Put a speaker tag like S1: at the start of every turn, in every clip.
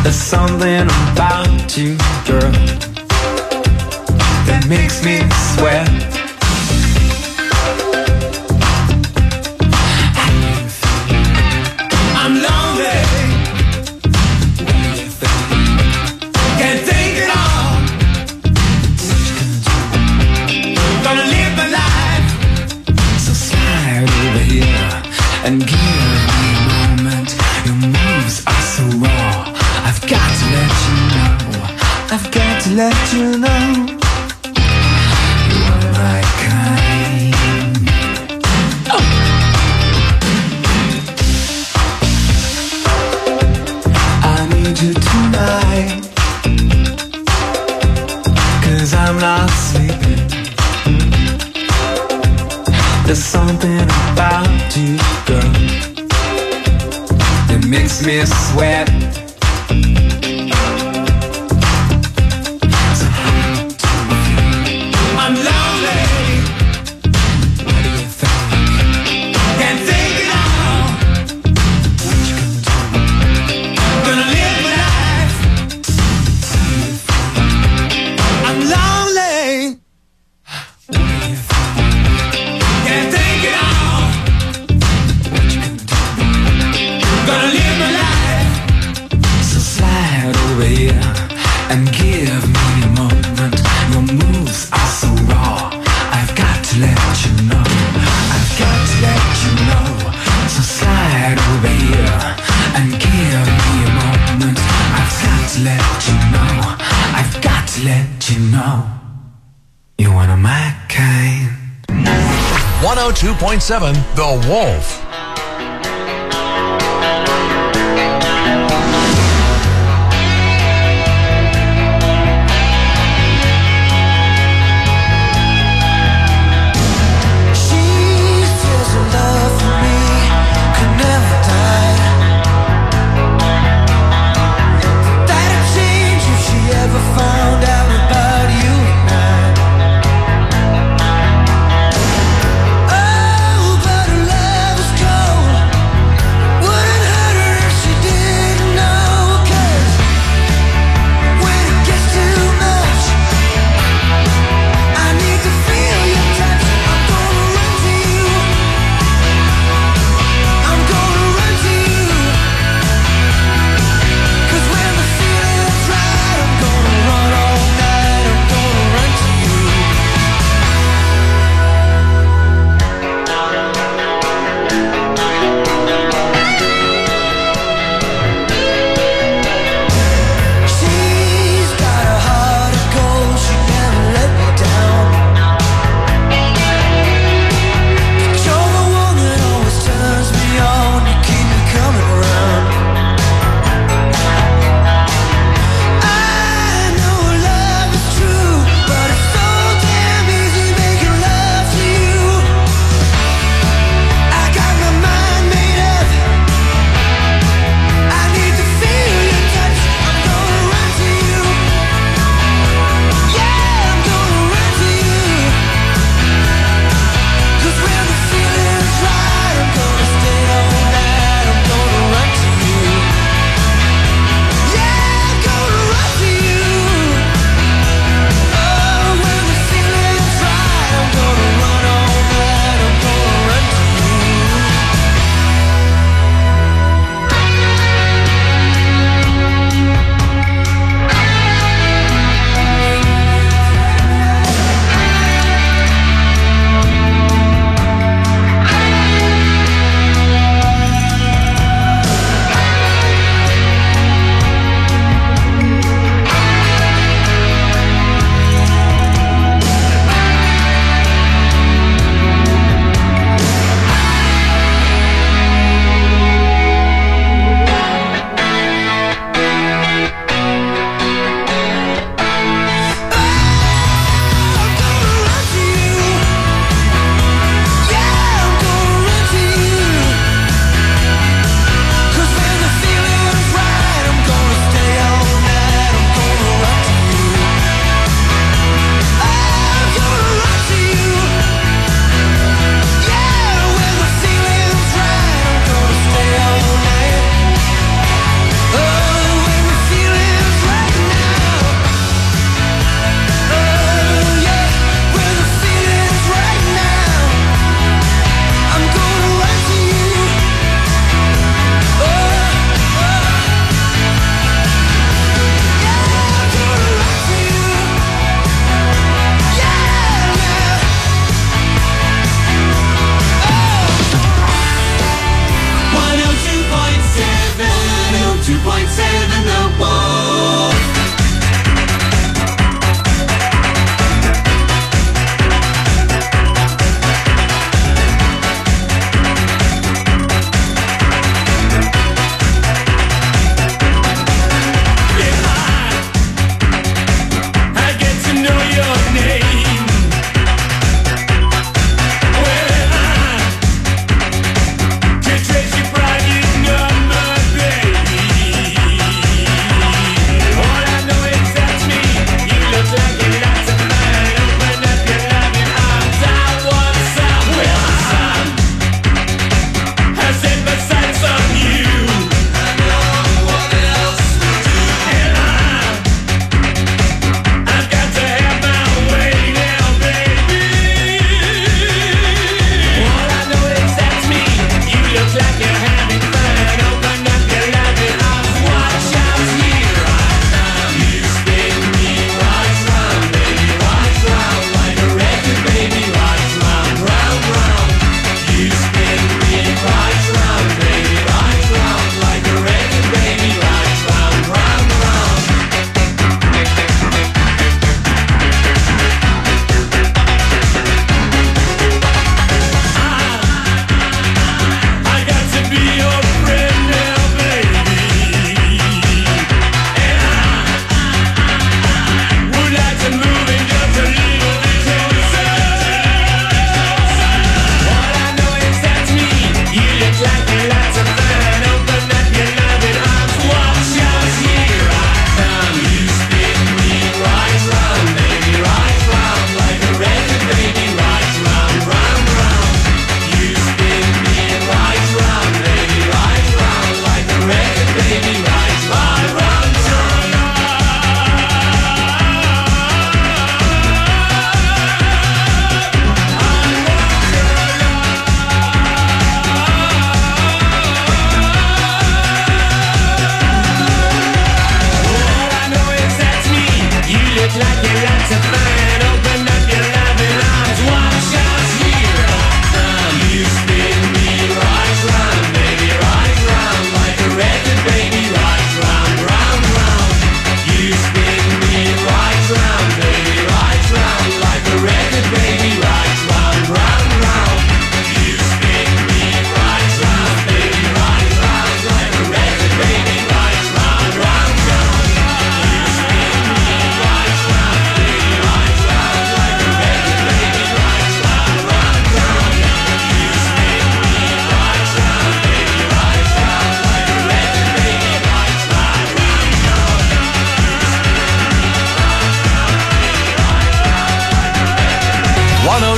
S1: There's something about you, girl, that makes me sweat. I'm lonely. Can't think it all. Gonna live my life. So slide over here and give me a moment. Your moves are so raw. I've got to let you know. I've got to let you know. You are my kind. Oh. I need you tonight, 'cause I'm not sleeping. There's something about you, girl, that makes me sweat. I'm lonely. What do you think? Can't think it all. What you gonna do? Gonna live my life. I'm lonely. What do you think? Can't think it all. What you gonna do? Gonna live my life. So slide over here and give me a moment. Your moves are so raw. I've got to let you know. I've got to let you know. So slide over here and give me a moment. I've got to let you know. I've got to let you know. You're one of my kind.
S2: 102.7 The Wolf.
S1: Found out about you and I. Oh, but her love was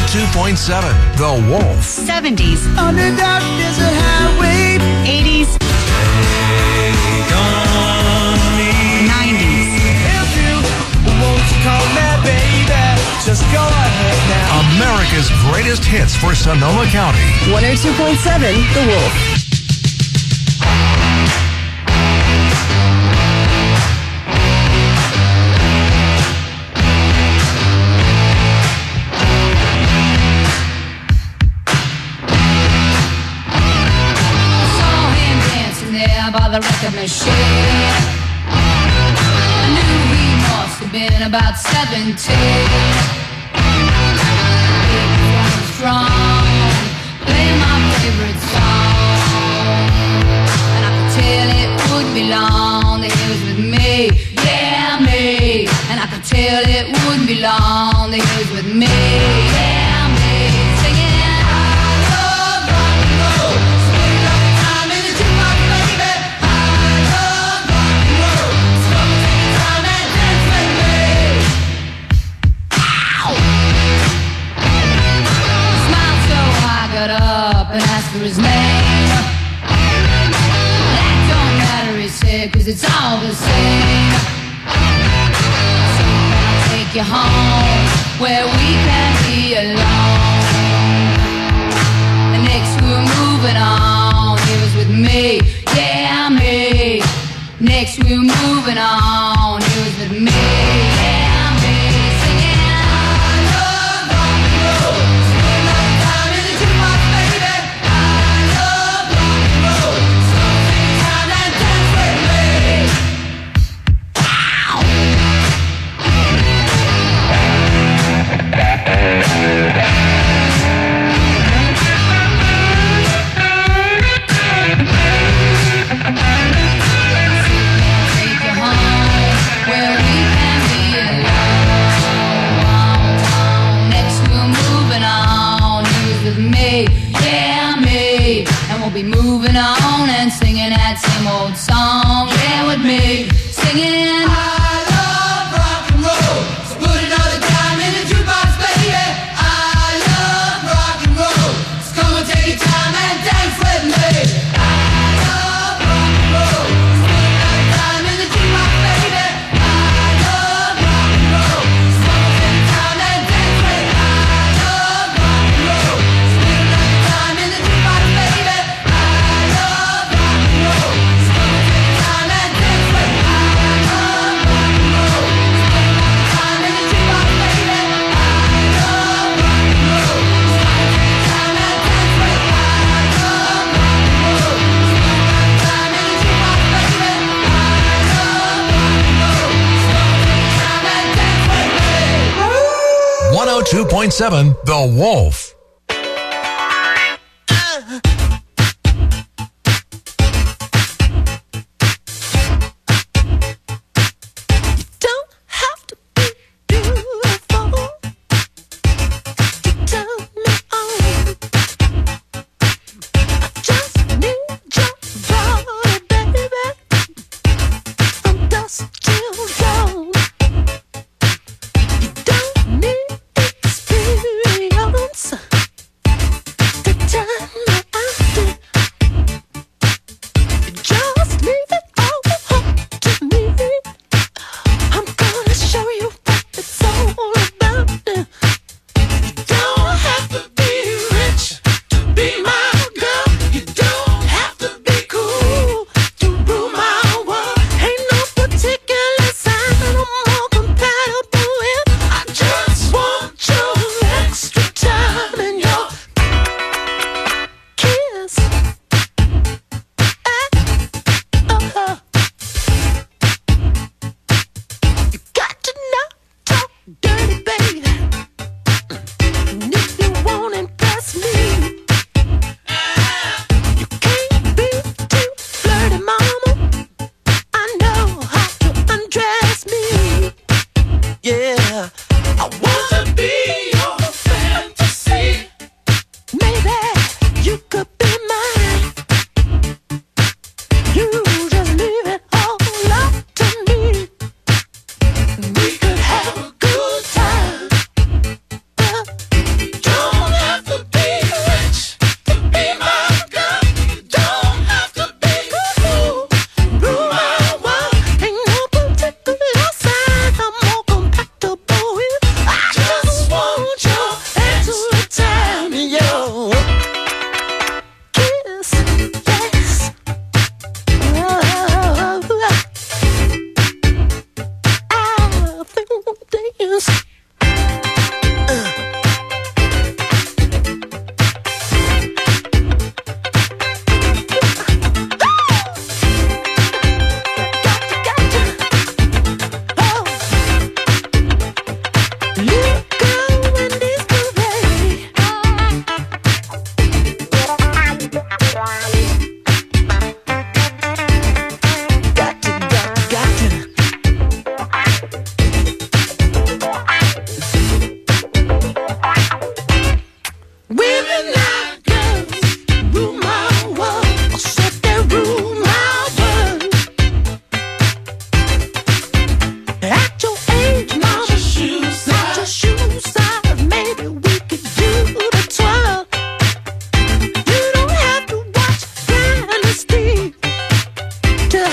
S2: 102.7 The Wolf.
S3: 70s,
S1: On the dark desert highway.
S3: 80s, 90s.
S1: If you won't you call me baby, just go ahead now.
S2: America's greatest hits for Sonoma County.
S4: 102.7 The Wolf.
S5: By the record machine, I knew he must have been about 17. He was strong, playing my favorite song, and I could tell it wouldn't be long that he was with me, yeah me. And I could tell it wouldn't be long that he was with me, yeah me. Singing. Up and asked for his name. That don't matter, he said, 'cause it's all the same. So I'll take you home where we can be alone. And next we're moving on. He was with me, yeah me. Next we're moving on. He was with me, yeah me. Singing. Be moving on and singing that same old song. Yeah, with me singing. I love rock and roll. So put another dime in the jukebox, baby. I love rock and roll. So come and take your time and dance with me. I love rock and roll. So put another dime in the jukebox, baby. I love rock and roll. So come and take your time and dance with me. I love rock and roll. So put another dime in the jukebox, baby.
S2: 102.7 The Wolf.
S4: Experience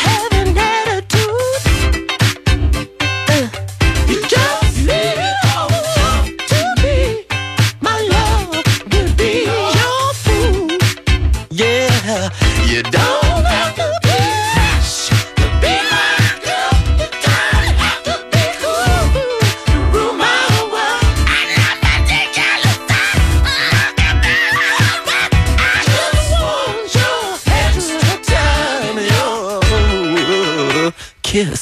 S3: have an attitude. You just need to be my love, will be your fool. Yeah, you don't have to be rich to be my girl. You don't have to be cool to rule my world. I love that ridiculous stuff. I just want your extra time, your kiss.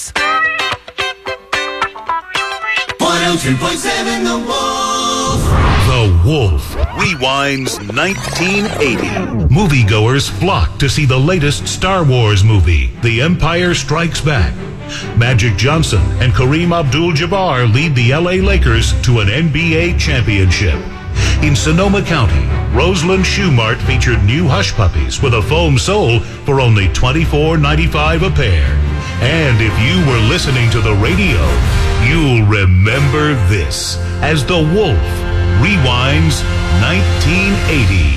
S1: 102.7 The Wolf.
S6: The Wolf rewinds 1980. Moviegoers flock to see the latest Star Wars movie, The Empire Strikes Back. Magic Johnson and Kareem Abdul-Jabbar lead the LA Lakers to an NBA championship. In Sonoma County, Roseland Shoe Mart featured new hush puppies with a foam sole for only $24.95 a pair. And if you were listening to the radio, you'll remember this as The Wolf rewinds 1980.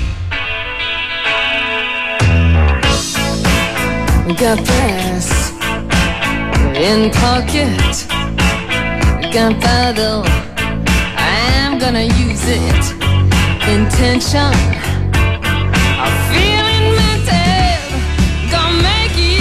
S5: Got brass in pocket, gunpowder, I'm gonna use it. Intention, I'm feeling mental, gonna make you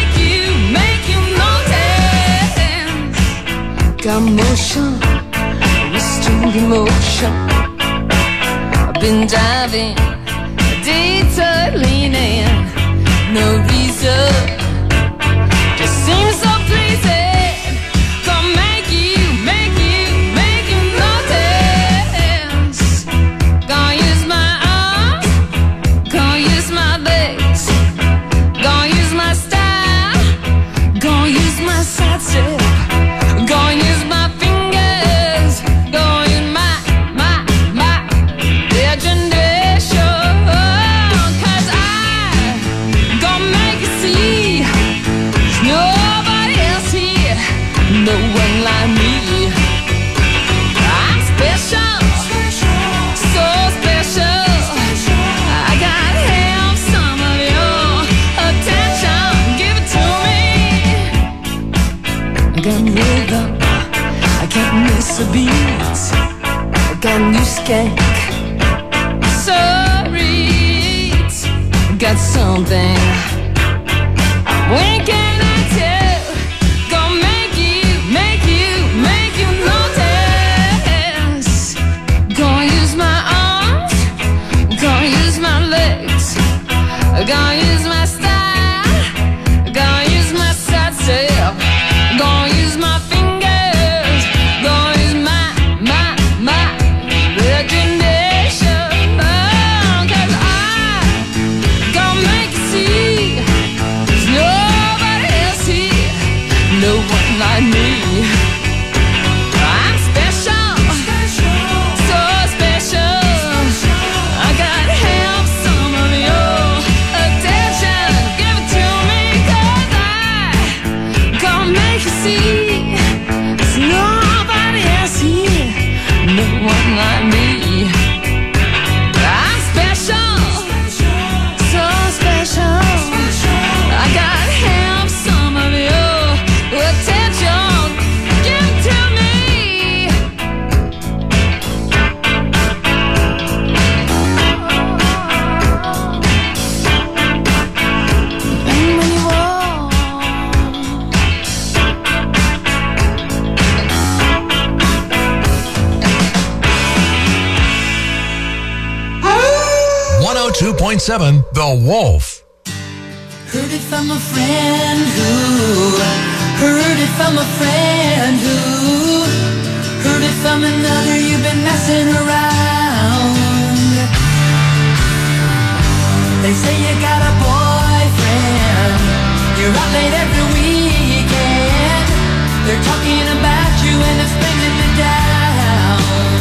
S5: notice. Got motion, restrained emotion. I've been diving, detour leaning, no reason, just seems so pleasing. Gonna make you notice. Gonna use my arms, gonna use my legs, gonna use my style, gonna use my side step, gonna use my fingers, gonna use my imagination. 'Cause I gonna make you see there's nobody else here, no one like me. I'm special, so special. I gotta have some of your attention. Give it to me. I got rhythm, I can't miss a beat. I got new skank, sorry, got something. When can I tell? Gonna make you notice. Gonna use my arms, gonna use my legs, gonna use my style, gonna use my side step, gonna use my fingers, gonna use my imagination. 'Cause I gonna make you see there's nobody else here, no one like me. I'm special, so special. I gotta have some of your attention. Give it to me, 'cause I gonna make you see there's nobody else here, no one like me. I'm special, so special. I gotta have some of your attention. Give it to me. And when you walk,
S2: 102.7 The Wolf.
S3: Heard it from a friend who heard it from a friend who heard it from another. You've been messing around. They say you got a boyfriend, you're out late every weekend. They're talking about you and it's bringing me down.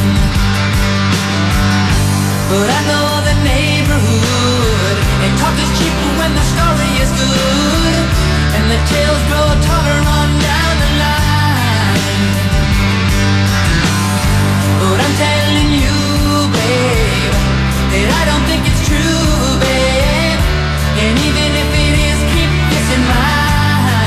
S3: But I know the neighborhood, and talk is cheap when the story is good, and the tales grow taller on down the line. But I'm telling you, babe, that I don't think it's true, babe. And even if it is, keep this in mind.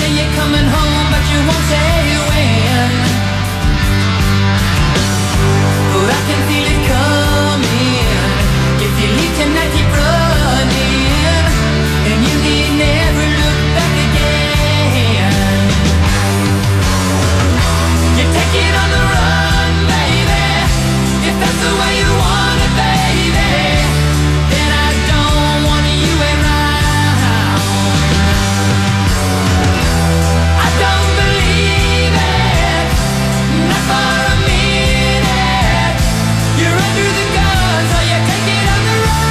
S5: say you're coming home, but you won't say when. But I can feel it coming. If you leave tonight, keep running, and you need never look back again. You take it on the run, baby. If that's the way you want it, baby, then I don't want you around. I don't believe it, not for a minute. You're under the gun, so you take it on the run.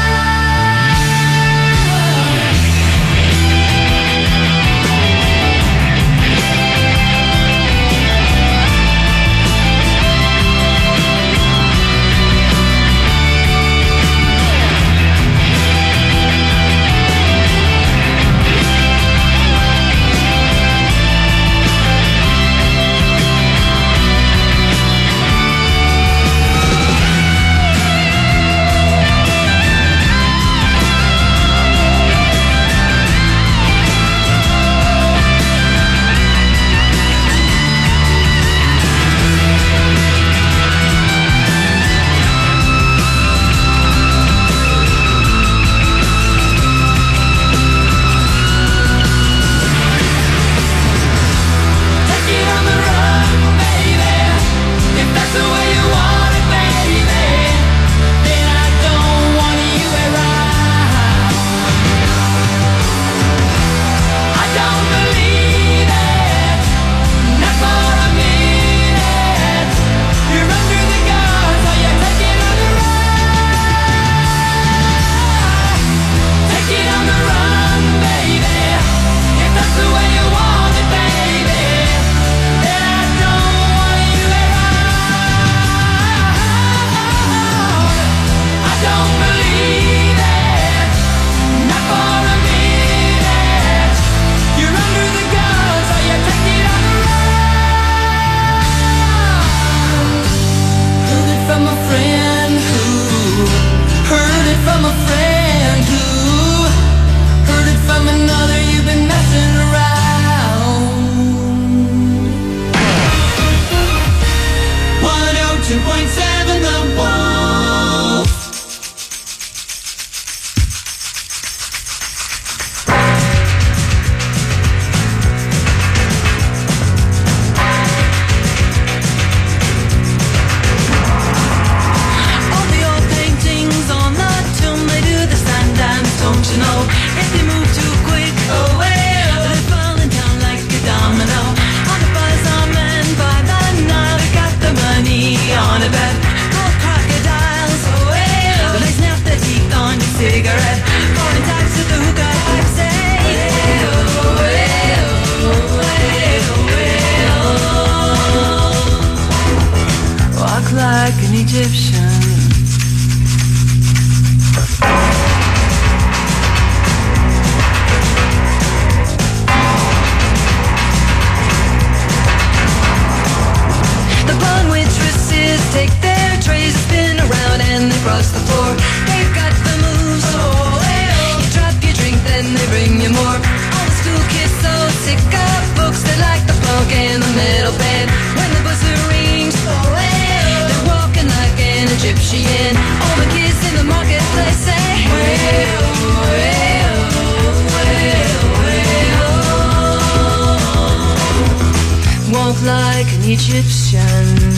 S3: Like an Egyptian.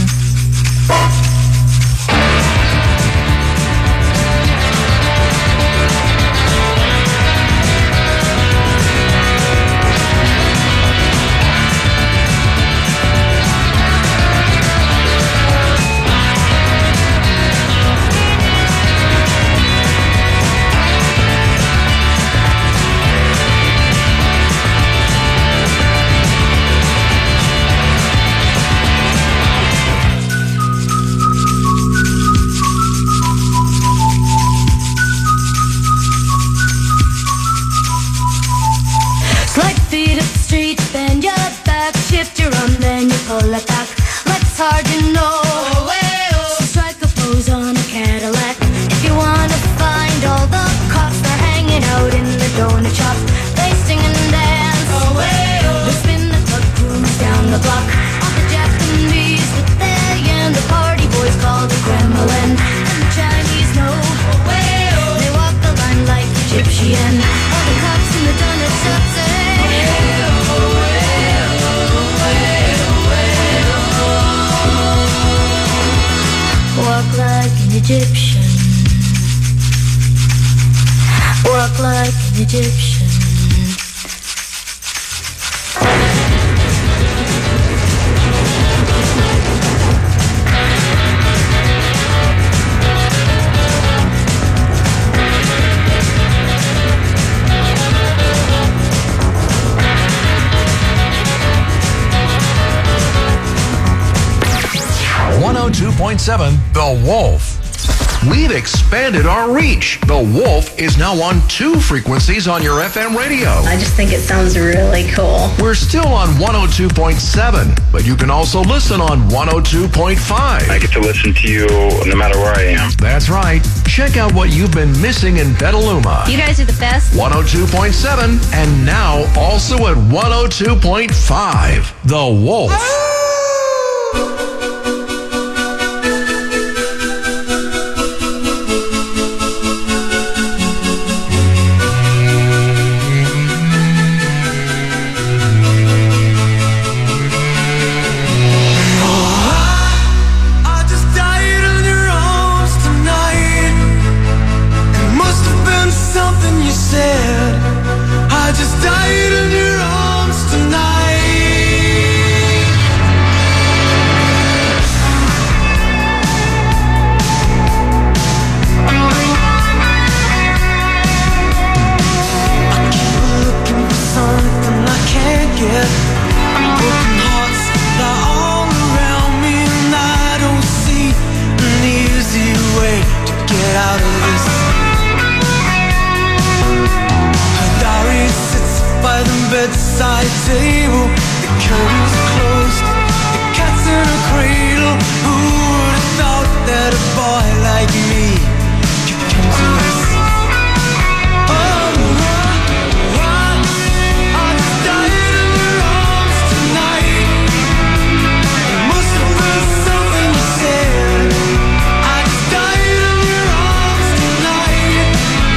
S5: donut shop. They sing and dance. Oh, hey, oh.
S7: Egyptian. Walk like an Egyptian.
S2: The Wolf. We've expanded our reach. The Wolf is now on 2 frequencies on your FM radio.
S8: I just think it sounds really cool.
S2: We're still on 102.7, but you can also listen on 102.5.
S9: I get to listen to you no matter where I am.
S2: That's right. Check out what you've been missing in Petaluma.
S8: You guys are the best.
S2: 102.7 and now also at 102.5. The Wolf.
S1: Bedside table, the curtains closed, the cat's in a cradle. Who would have thought that a boy like me could come to this? I just died in your arms tonight. It must have been something you said. I just died in your arms tonight.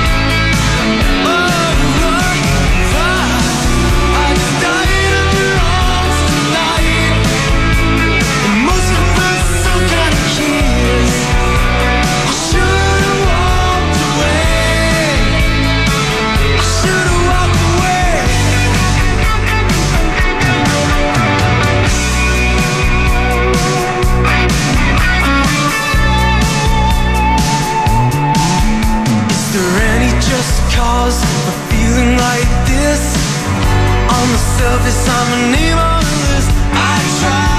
S1: Cause for feeling like this. On the surface I'm a name on the list. I try